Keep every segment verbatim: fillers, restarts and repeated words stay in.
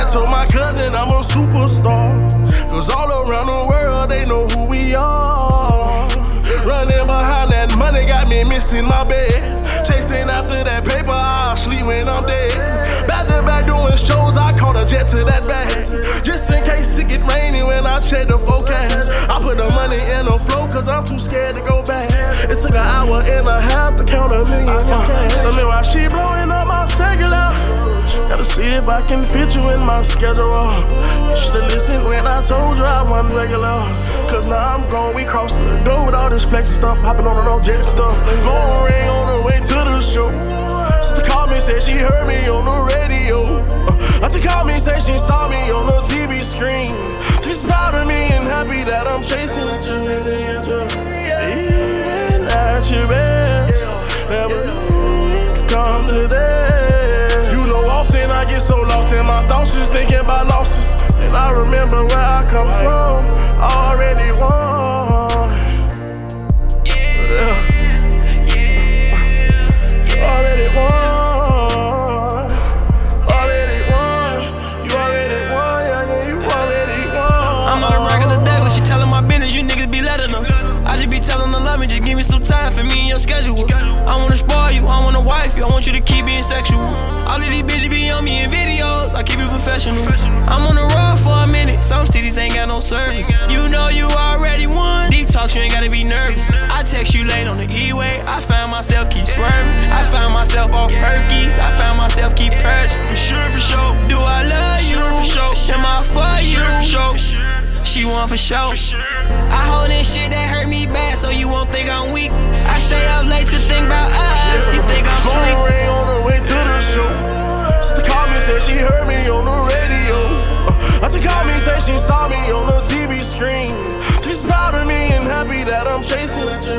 I told my cousin I'm a superstar, cause all around the world they know who we are. Running behind that money got me missing my bed. Chasing after that paper, I'll sleep when I'm dead. Back to back doing shows, I caught a jet to that bag. Just in case it get rainy when I check the forecast. I put the money in the flow cause I'm too scared to go back. It took an hour and a half to count a million in cash. Tell me why she blowing up my cellular. Gotta see if I can fit you in my schedule. You should've listened when I told you I wasn't regular. Cause now I'm gone, we crossed the globe with all this flexy stuff. Hopping on and off jets and stuff. Phone ring on the way to the show. Sister called me, said she heard me on the radio. uh, Auntie called me, said she saw me on the T V screen. She's proud of me and happy that I'm chasing at you. Even at your best, never come to that. You know, often I get so lost in my thoughts, just thinking about losses. And I remember where I come from, already won. Yeah. Already won. Already won. You already won. Yeah, yeah, you already won. I'm not a regular Douglas, she telling my business, you niggas be letting them. I just be telling her love me, just give me some time for me and your schedule. I wanna spoil you, I wanna wife you, I want you to keep being sexual. All of these bitches be on me in videos, I keep it professional. I'm on the road for a minute, some cities ain't got no service. You know you already won, deep talks, you ain't gotta be nervous. I text you late on the E-way, I found myself keep swerving. I found myself on perky, I found myself keep purging. For sure, for sure, do I love you? For sure, am I for you? For sure. She want for sure. I hold in shit that hurt me bad, so you won't think I'm weak. I stay up late to think about us. You think I'm sleep? Phone ring on the way to the show. Sister called me, said she heard me on the radio. uh, Auntie called me, said she saw me on the T V screen. She's proud of me and happy that I'm chasing at you.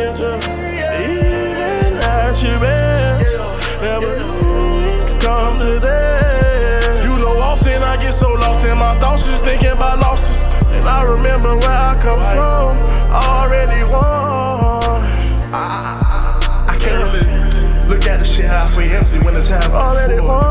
Even at your best, never come to that. You know, often I get so lost in my thoughts, just thinking about losses. And I remember where I come from, already won. I, I, I can't really look at the shit halfway empty when it's half already won.